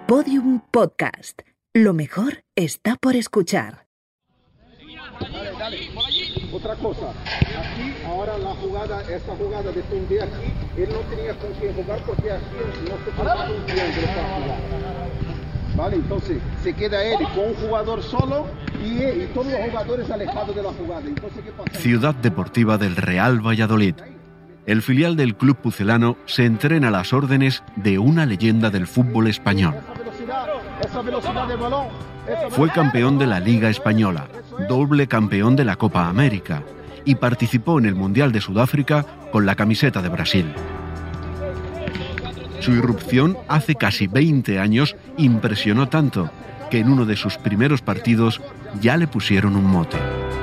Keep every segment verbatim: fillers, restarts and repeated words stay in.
Podium Podcast. Lo mejor está por escuchar. Dale, dale. Otra cosa, aquí ahora la jugada, esta jugada de Tunde aquí, él no tenía con quién jugar porque aquí no se formaba un triángulo para jugar. Vale, entonces se queda él con un jugador solo y, y todos los jugadores alejados de la jugada. Entonces, ¿qué pasa? Ciudad Deportiva del Real Valladolid. El filial del club pucelano se entrena a las órdenes de una leyenda del fútbol español. Esa velocidad, esa velocidad del balón. Fue campeón de la Liga Española, doble campeón de la Copa América y participó en el Mundial de Sudáfrica con la camiseta de Brasil. Su irrupción hace casi veinte años impresionó tanto que en uno de sus primeros partidos ya le pusieron un mote.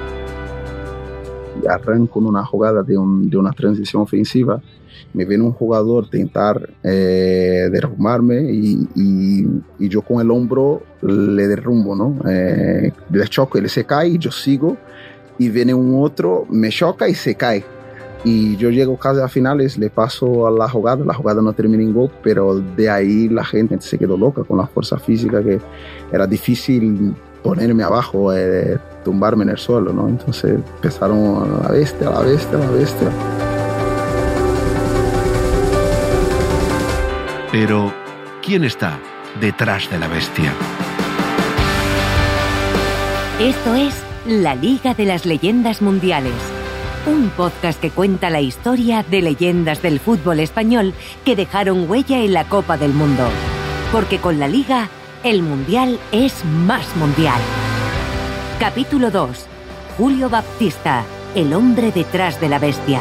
Arranco en una jugada de, un, de una transición ofensiva, me viene un jugador tentar eh, derrumbarme y, y, y yo con el hombro le derrumbo, ¿no? Eh, le choco, él se cae y yo sigo y viene un otro, me choca y se cae. Y yo llego casi a finales, le paso a la jugada, la jugada no termina en gol, pero de ahí la gente se quedó loca con la fuerza física, que era difícil ponerme abajo, eh, tumbarme en el suelo, ¿no? Entonces empezaron a la bestia, a la bestia, a la bestia. Pero, ¿quién está detrás de la bestia? Esto es La Liga de las Leyendas Mundiales, un podcast que cuenta la historia de leyendas del fútbol español que dejaron huella en la Copa del Mundo. Porque con la Liga, el Mundial es más mundial. Capítulo dos. Julio Baptista, el hombre detrás de la bestia.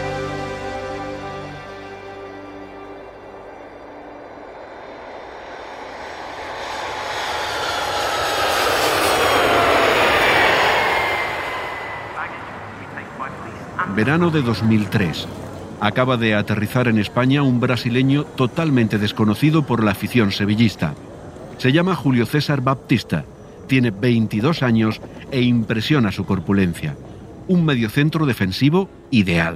Verano de dos mil tres. Acaba de aterrizar en España un brasileño totalmente desconocido por la afición sevillista. Se llama Julio César Baptista, tiene veintidós años e impresiona su corpulencia. Un mediocentro defensivo ideal.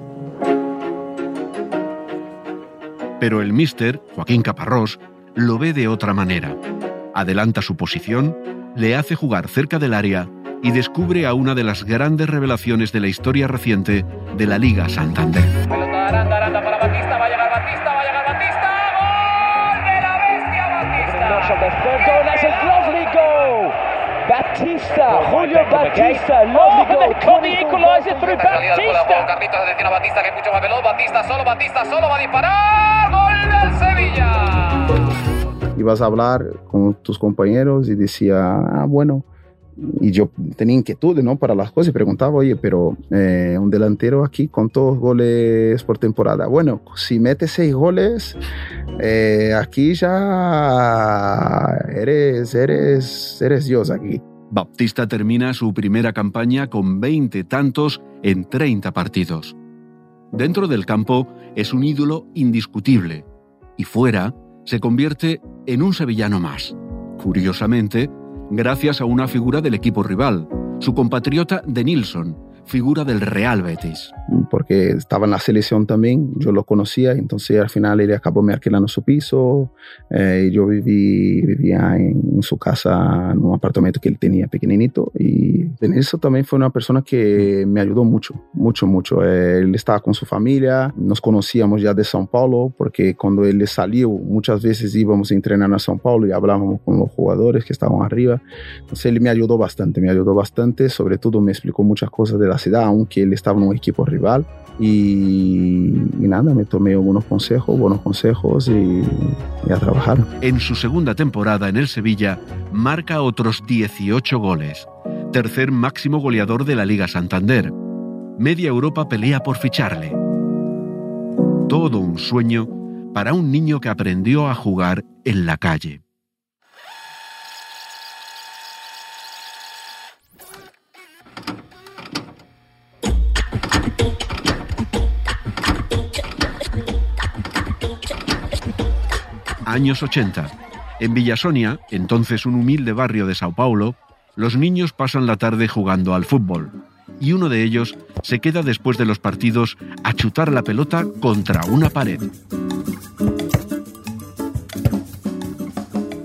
Pero el míster, Joaquín Caparrós, lo ve de otra manera. Adelanta su posición, le hace jugar cerca del área y descubre a una de las grandes revelaciones de la historia reciente de la Liga Santander. Pelota Aranda, Aranda para Batista, va a llegar Batista, va a llegar Batista, ¡gol de la bestia Batista! Batista, Julio Baptista, lovely goal. Come equalizer through Batista. Carlitos atención a Batista, que es mucho más veloz. Batista solo, Batista solo va a disparar. ¡Gol del Sevilla! Ibas a hablar con tus compañeros y decía, ah, bueno, y yo tenía inquietudes, ¿no?, para las cosas y preguntaba, oye, pero eh, un delantero aquí con todos goles por temporada, bueno, si metes seis goles eh, aquí ya eres, eres, eres Dios aquí. Baptista termina su primera campaña con veinte tantos en treinta partidos. Dentro del campo es un ídolo indiscutible y fuera se convierte en un sevillano más. Curiosamente, gracias a una figura del equipo rival, su compatriota Denilson, figura del Real Betis. Porque estaba en la selección también, yo lo conocía, entonces al final él acabó me alquilando su piso, eh, y yo viví, vivía en, en su casa, en un apartamento que él tenía pequeñito, y Denilson también fue una persona que me ayudó mucho, mucho, mucho. Eh, él estaba con su familia, nos conocíamos ya de São Paulo, porque cuando él salió, muchas veces íbamos a entrenar a São Paulo y hablábamos con los jugadores que estaban arriba. Entonces él me ayudó bastante, me ayudó bastante, sobre todo me explicó muchas cosas de la ciudad, aunque él estaba en un equipo rival, y, y nada, me tomé algunos consejos, buenos consejos y, y a trabajar. En su segunda temporada en el Sevilla marca otros dieciocho goles, tercer máximo goleador de la Liga Santander. Media Europa pelea por ficharle. Todo un sueño para un niño que aprendió a jugar en la calle. Años ochenta. En Villasonia, entonces un humilde barrio de Sao Paulo, los niños pasan la tarde jugando al fútbol. Y uno de ellos se queda después de los partidos a chutar la pelota contra una pared.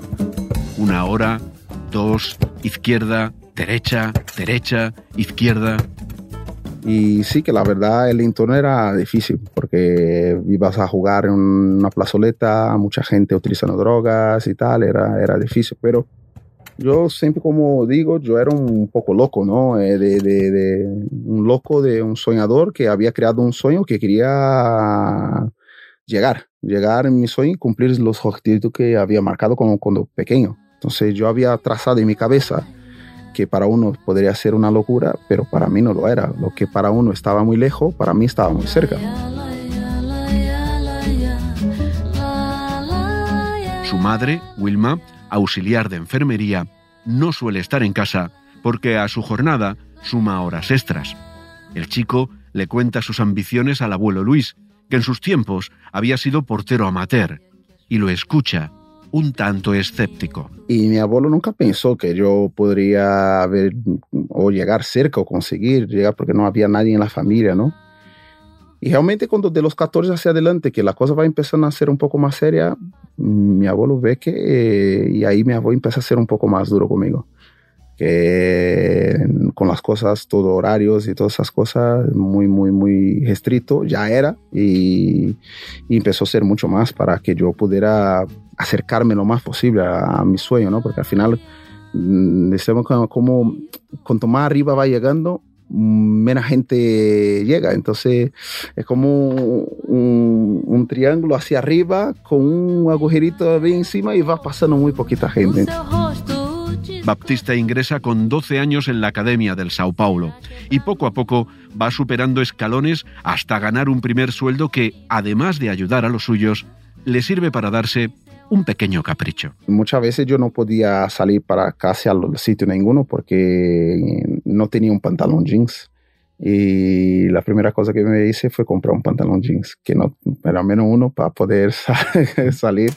Una hora, dos, izquierda, derecha, derecha, izquierda. Y sí, que la verdad el entorno era difícil porque ibas a jugar en una plazoleta, mucha gente utilizando drogas y tal, era, era difícil, pero yo siempre, como digo, yo era un poco loco, ¿no? Eh, de, de, de un loco, de un soñador que había creado un sueño que quería llegar, llegar en mi sueño y cumplir los objetivos que había marcado cuando, cuando pequeño. Entonces yo había trazado en mi cabeza que para uno podría ser una locura, pero para mí no lo era. Lo que para uno estaba muy lejos, para mí estaba muy cerca. Su madre, Wilma, auxiliar de enfermería, no suele estar en casa porque a su jornada suma horas extras. El chico le cuenta sus ambiciones al abuelo Luis, que en sus tiempos había sido portero amateur, y lo escucha un tanto escéptico. Y mi abuelo nunca pensó que yo podría haber o llegar cerca o conseguir llegar, porque no había nadie en la familia, ¿no? Y realmente cuando de los catorce hacia adelante, que la cosa va empezando a ser un poco más seria, mi abuelo ve que, eh, y ahí mi abuelo empieza a ser un poco más duro conmigo. Que con las cosas, todo horarios y todas esas cosas, muy, muy, muy restrito, ya era, y, y empezó a ser mucho más para que yo pudiera acercarme lo más posible a, a mi sueño, ¿no? Porque al final, decimos como, como cuanto más arriba va llegando, menos gente llega. Entonces es como un, un triángulo hacia arriba con un agujerito bien encima y va pasando muy poquita gente. Baptista ingresa con doce años en la Academia del Sao Paulo y poco a poco va superando escalones hasta ganar un primer sueldo que, además de ayudar a los suyos, le sirve para darse un pequeño capricho. Muchas veces yo no podía salir para casi al sitio ninguno porque no tenía un pantalón jeans. Y la primera cosa que me hice fue comprar un pantalón jeans, que no era menos uno para poder salir.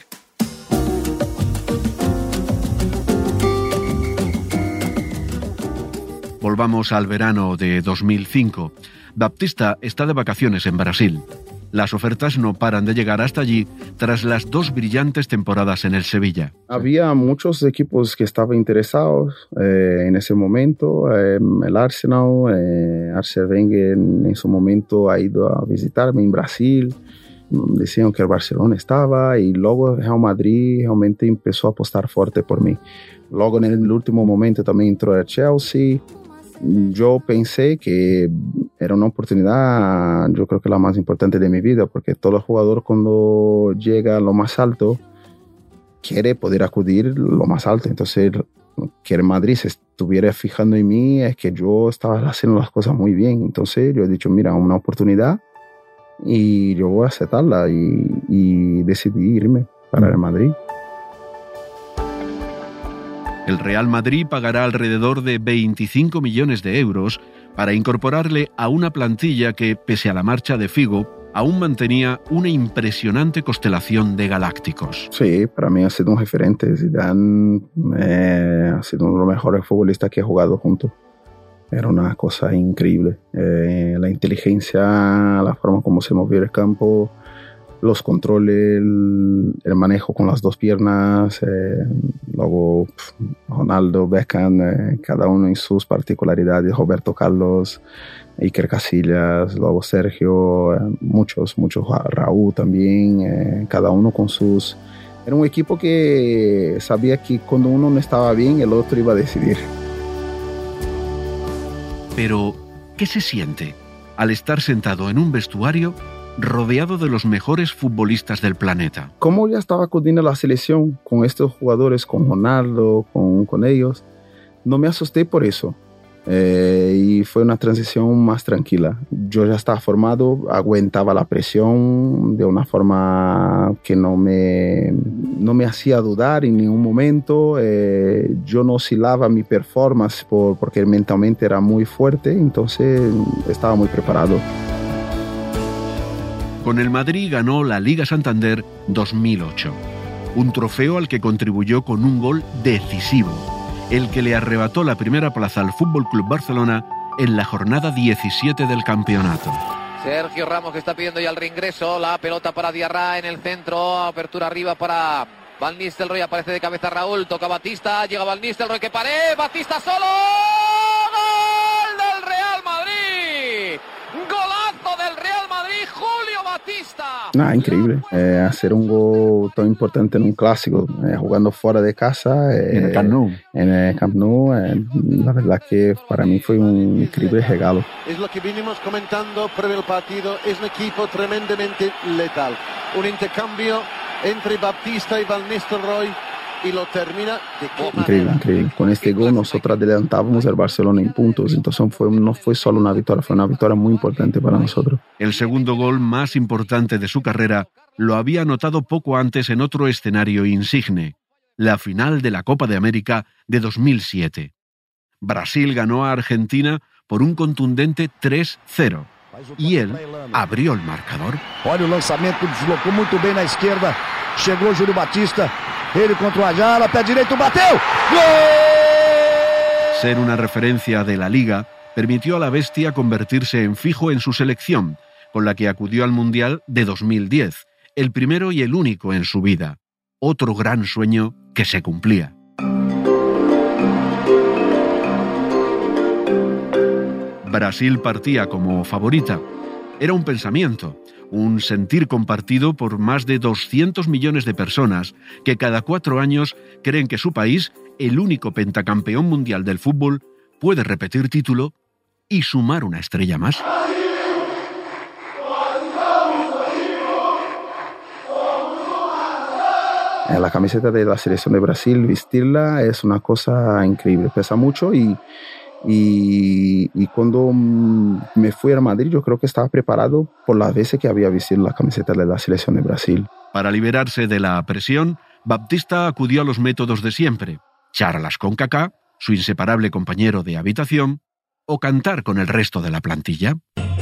Volvamos al verano de dos mil cinco. Baptista está de vacaciones en Brasil. Las ofertas no paran de llegar hasta allí tras las dos brillantes temporadas en el Sevilla. Había muchos equipos que estaban interesados eh, en ese momento. Eh, el Arsenal, eh, Arsene Wenger en su momento ha ido a visitarme en Brasil. Decían que el Barcelona estaba y luego Real Madrid realmente empezó a apostar fuerte por mí. Luego en el último momento también entró el Chelsea. Yo pensé que era una oportunidad, yo creo que la más importante de mi vida, porque todo jugador cuando llega a lo más alto quiere poder acudir a lo más alto. Entonces, que el Madrid se estuviera fijando en mí es que yo estaba haciendo las cosas muy bien. Entonces yo he dicho, mira, una oportunidad y yo voy a aceptarla, y, y decidí irme para el Madrid. El Real Madrid pagará alrededor de veinticinco millones de euros para incorporarle a una plantilla que, pese a la marcha de Figo, aún mantenía una impresionante constelación de galácticos. Sí, para mí ha sido un referente. Zidane eh, ha sido uno de los mejores futbolistas que he jugado juntos. Era una cosa increíble. Eh, la inteligencia, la forma como se movía el campo, los controles, el, el manejo con las dos piernas, eh, luego pff, Ronaldo, Beckham, eh, cada uno en sus particularidades, Roberto Carlos, Iker Casillas, luego Sergio, eh, muchos, muchos, Raúl también, eh, cada uno con sus... Era un equipo que sabía que cuando uno no estaba bien, el otro iba a decidir. Pero, ¿qué se siente al estar sentado en un vestuario rodeado de los mejores futbolistas del planeta? Como ya estaba acudiendo a la selección con estos jugadores, con Ronaldo, con, con ellos, no me asusté por eso. Eh, y fue una transición más tranquila. Yo ya estaba formado, aguantaba la presión de una forma que no me, no me hacía dudar en ningún momento. Eh, yo no oscilaba mi performance por, porque mentalmente era muy fuerte, entonces estaba muy preparado. Con el Madrid ganó la Liga Santander dos mil ocho, un trofeo al que contribuyó con un gol decisivo, el que le arrebató la primera plaza al F C Barcelona en la jornada diecisiete del campeonato. Sergio Ramos, que está pidiendo ya el reingreso, la pelota para Diarra en el centro, apertura arriba para Van Nistelrooy, aparece de cabeza Raúl, toca Batista, llega Van Nistelrooy, que pared, Batista solo, ¡gol del Real Madrid! ¡Golazo del Real Madrid, Julio Batista! Ah, increíble, eh, hacer un gol tan importante en un clásico, eh, jugando fuera de casa, eh, en el Camp Nou, en el Camp Nou eh, la verdad que para mí fue un increíble regalo. Es lo que vinimos comentando previo al partido, es un equipo tremendamente letal, un intercambio entre Batista y Van Nistelrooy y lo termina de qué increíble, manera. increíble. Con este gol nosotros adelantábamos al Barcelona en puntos, entonces fue, no fue solo una victoria, fue una victoria muy importante para nosotros. el segundo gol más importante de su carrera lo había anotado poco antes en otro escenario insigne, la final de la Copa de América de dos mil siete. Brasil ganó a Argentina por un contundente tres cero y él abrió el marcador. Olha o lançamento, deslocou muito bem na esquerda. Chegou Júlio Batista. Ele contra o Ayala, pé direito, bateu! ¡Gol! Ser una referencia de la Liga permitió a la Bestia convertirse en fijo en su selección, con la que acudió al Mundial de dos mil diez, el primero y el único en su vida. Otro gran sueño que se cumplía. Brasil partía como favorita. Era un pensamiento, un sentir compartido por más de doscientos millones de personas que cada cuatro años creen que su país, el único pentacampeón mundial del fútbol, puede repetir título y sumar una estrella más. La camiseta de la selección de Brasil, vestirla es una cosa increíble, pesa mucho y Y, y cuando me fui a Madrid yo creo que estaba preparado por las veces que había vestido la camiseta de la selección de Brasil. Para liberarse de la presión, Batista acudió a los métodos de siempre: charlas con Kaká, su inseparable compañero de habitación, o cantar con el resto de la plantilla.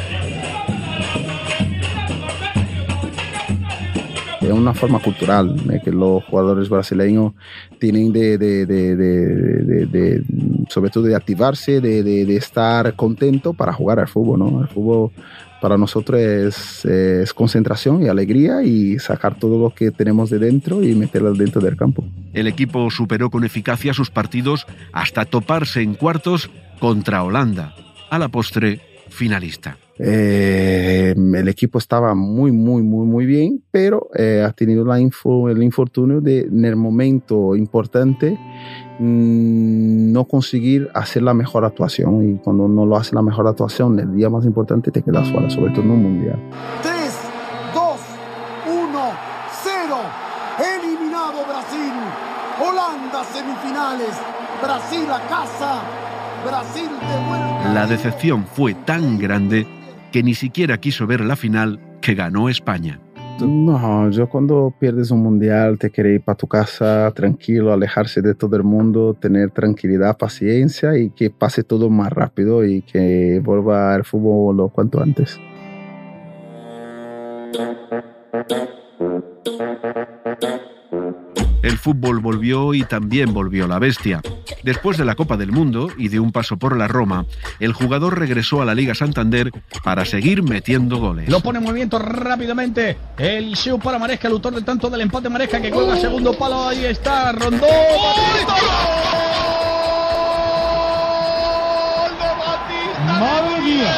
Es una forma cultural eh, que los jugadores brasileños tienen de, de, de, de, de, de sobre todo de activarse, de, de, de estar contento para jugar al fútbol, ¿no? El fútbol para nosotros es, es concentración y alegría y sacar todo lo que tenemos de dentro y meterlo dentro del campo. El equipo superó con eficacia sus partidos hasta toparse en cuartos contra Holanda, a la postre finalista. Eh, el equipo estaba muy, muy, muy, muy bien, pero eh, ha tenido la info, el infortunio de, en el momento importante, mmm, no conseguir hacer la mejor actuación. Y cuando no lo hace la mejor actuación, el día más importante te quedas fuera, sobre todo en un mundial. tres, dos, uno, cero. Eliminado Brasil. Holanda semifinales. Brasil a casa. Brasil de vuelta. La decepción fue tan grande que ni siquiera quiso ver la final que ganó España. No, yo cuando pierdes un mundial te quieres ir para tu casa tranquilo, alejarse de todo el mundo, tener tranquilidad, paciencia y que pase todo más rápido y que vuelva al fútbol lo cuanto antes. El fútbol volvió y también volvió la bestia. Después de la Copa del Mundo y de un paso por la Roma, el jugador regresó a la Liga Santander para seguir metiendo goles. Lo pone en movimiento rápidamente Eliseu para Maresca, el autor del tanto del empate. Maresca que cuelga segundo palo, ahí está, Rondó. ¡Gol de Batista! ¡Madre mía!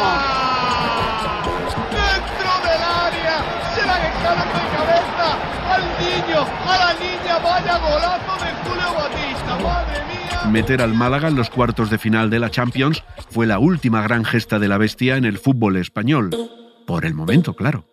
¡Dentro del área! ¡Se la dejaron de cabeza al niño, a la niña! ¡Vaya golazo de Julio Batista! ¡Madre mía! Meter al Málaga en los cuartos de final de la Champions fue la última gran gesta de la bestia en el fútbol español. Por el momento, claro.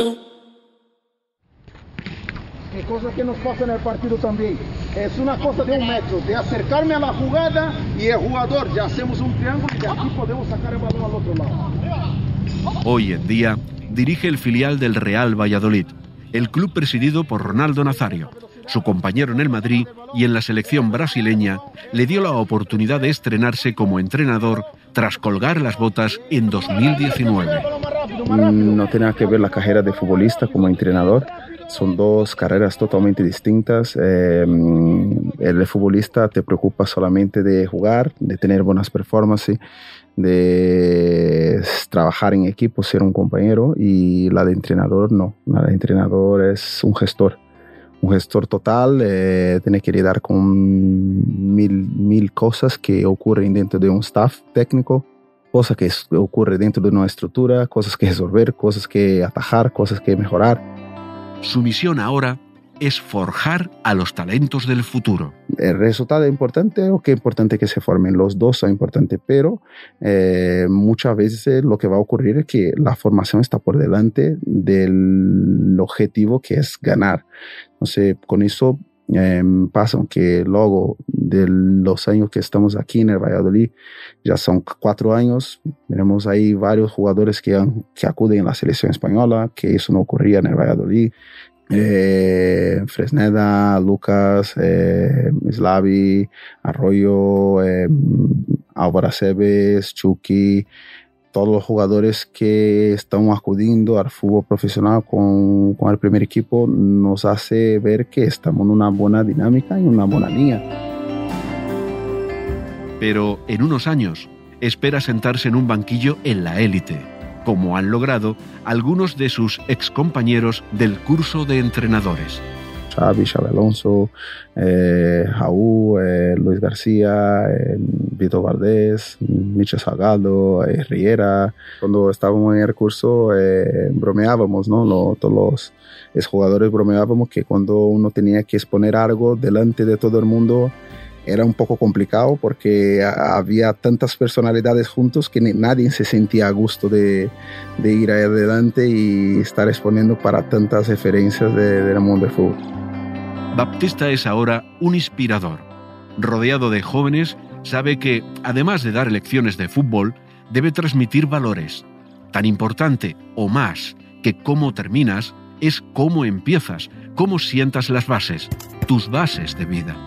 Hay cosas que nos pasan en el partido también. Es una cosa de un metro, de acercarme a la jugada y el jugador, ya hacemos un triángulo y de aquí podemos sacar el balón al otro lado. Hoy en día dirige el filial del Real Valladolid, el club presidido por Ronaldo Nazario. Su compañero en el Madrid y en la selección brasileña le dio la oportunidad de estrenarse como entrenador tras colgar las botas en dos mil diecinueve. No tiene nada que ver la carrera de futbolista como entrenador. Son dos carreras totalmente distintas. Eh, el futbolista te preocupa solamente de jugar, de tener buenas performances, de trabajar en equipo, ser un compañero, y la de entrenador no. La de entrenador es un gestor. un gestor total eh, tiene que lidiar con mil, mil cosas que ocurren dentro de un staff técnico, cosas que ocurren dentro de una estructura, cosas que resolver, cosas que atajar, cosas que mejorar. Su misión ahora es forjar a los talentos del futuro. El resultado es importante o que es importante que se formen, los dos son importantes, pero eh, muchas veces lo que va a ocurrir es que la formación está por delante del objetivo que es ganar. Entonces, con eso eh, pasa que luego de los años que estamos aquí en el Valladolid, ya son cuatro años, tenemos ahí varios jugadores que, han, que acuden a la selección española, que eso no ocurría en el Valladolid. Eh, Fresneda, Lucas, eh, Slavi, Arroyo, eh, Álvaro Aceves, Chucky, todos los jugadores que están acudiendo al fútbol profesional con, con el primer equipo nos hace ver que estamos en una buena dinámica y una buena línea. Pero en unos años espera sentarse en un banquillo en la élite, como han logrado algunos de sus excompañeros del curso de entrenadores. Xavi, Xabi Alonso, eh, Raúl, eh, Luis García, eh, Vitor Valdés, Michel Salgado, eh, Riera. Cuando estábamos en el curso eh, bromeábamos, ¿no? Lo, todos los exjugadores bromeábamos que cuando uno tenía que exponer algo delante de todo el mundo era un poco complicado porque había tantas personalidades juntos que nadie se sentía a gusto de, de ir adelante y estar exponiendo para tantas referencias de, del mundo del fútbol. Baptista es ahora un inspirador. Rodeado de jóvenes, sabe que, además de dar lecciones de fútbol, debe transmitir valores. Tan importante o más que cómo terminas es cómo empiezas, cómo sientas las bases, tus bases de vida.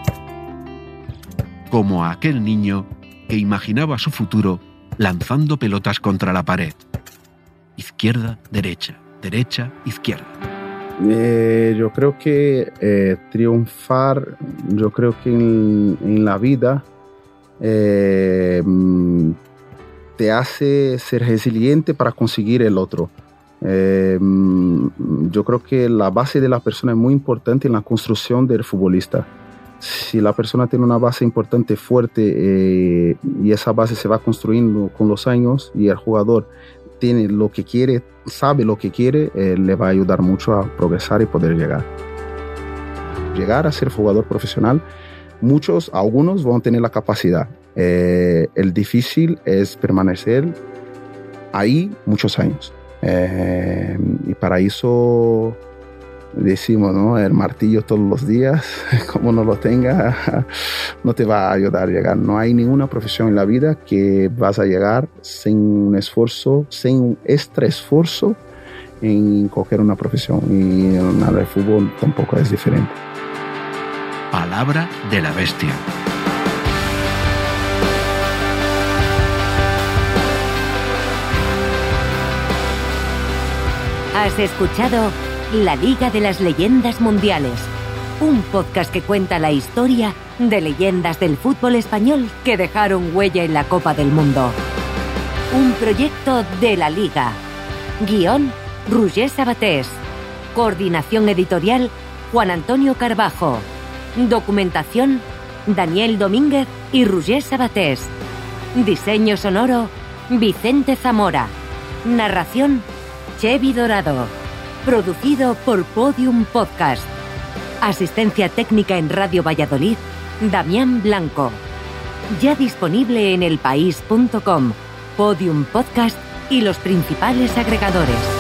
Como a aquel niño que imaginaba su futuro lanzando pelotas contra la pared. Izquierda, derecha, derecha, izquierda. Eh, yo creo que eh, triunfar, yo creo que en, en la vida eh, te hace ser resiliente para conseguir el otro. Eh, yo creo que la base de la persona es muy importante en la construcción del futbolista. Si la persona tiene una base importante, fuerte, eh, y esa base se va construyendo con los años y el jugador tiene lo que quiere, sabe lo que quiere, eh, le va a ayudar mucho a progresar y poder llegar. Llegar a ser jugador profesional, muchos, algunos van a tener la capacidad. Eh, el difícil es permanecer ahí muchos años. Eh, y para eso decimos, ¿no? El martillo todos los días, como no lo tenga, no te va a ayudar a llegar. No hay ninguna profesión en la vida que vas a llegar sin un esfuerzo, sin un extra esfuerzo en coger una profesión. Y en el fútbol tampoco es diferente. Palabra de la bestia. Has escuchado La Liga de las Leyendas Mundiales, un podcast que cuenta la historia de leyendas del fútbol español que dejaron huella en la Copa del Mundo. Un proyecto de La Liga. Guión, Roger Sabatés. Coordinación editorial, Juan Antonio Carbajo. Documentación, Daniel Domínguez y Roger Sabatés. Diseño sonoro, Vicente Zamora. Narración, Chevy Dorado. Producido por Podium Podcast. Asistencia técnica en Radio Valladolid, Damián Blanco. Ya disponible en elpaís punto com, Podium Podcast y los principales agregadores.